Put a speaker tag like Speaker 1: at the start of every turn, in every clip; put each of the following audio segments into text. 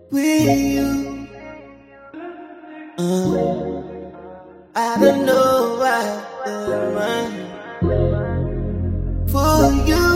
Speaker 1: with you. I don't know why the run for you.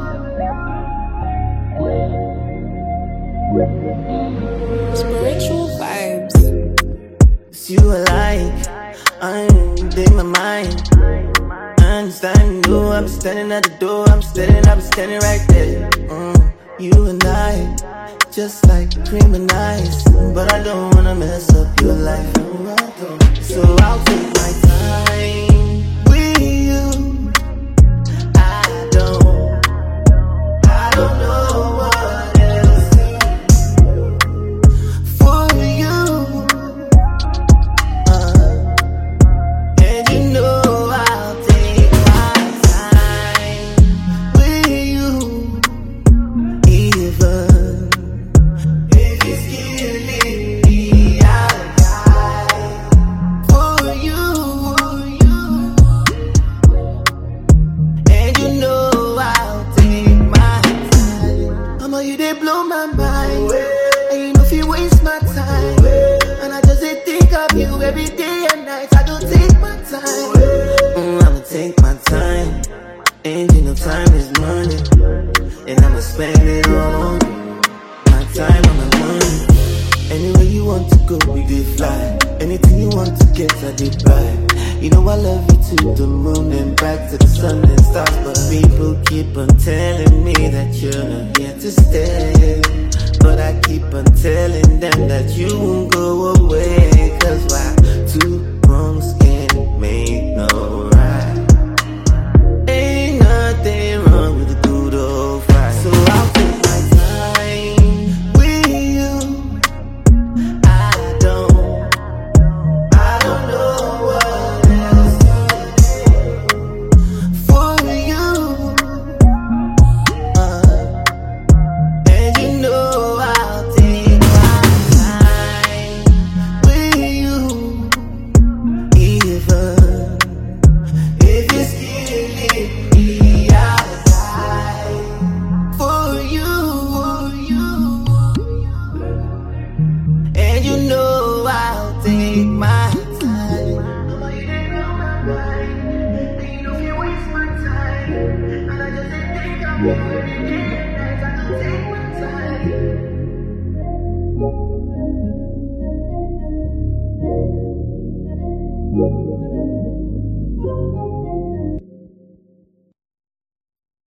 Speaker 2: Spiritual vibes.
Speaker 1: It's you I like, I'm in my mind. I understand you, I'm standing at the door, I'm standing right there. You and I, just like cream and ice. But I don't wanna mess up your life, no, I don't. So I'll take my time with you. I don't know what else to do for you. And you know I'll take my time with you. Even if it's killing me, I'll die for you. And you know I'll take my time. Mama, you did blow my mind. And you know if you waste my time. And I just think of you every day and night. I don't take my time. I'ma take my time. And you know time is money. And I'ma spend it all on you. My time and my money. Anywhere you want to go, we did fly. Anything you want to get, I did buy. You know I love you to the moon and back to the sun and stars. But people keep on telling me that you're not here to stay. But I keep on telling them that you won't go away. Cause why? Two wrongs can't make no right. Ain't nothing wrong with a good old fight. So I'll take my time with you. I don't know what else to do for you. And you know I'll take my time with you. Even if it's killing me, I'll die for you. And you know I'll take my time. Mama, you didn't know my mind. And you know if you waste my time. And I just think of you every day and night. I don't take my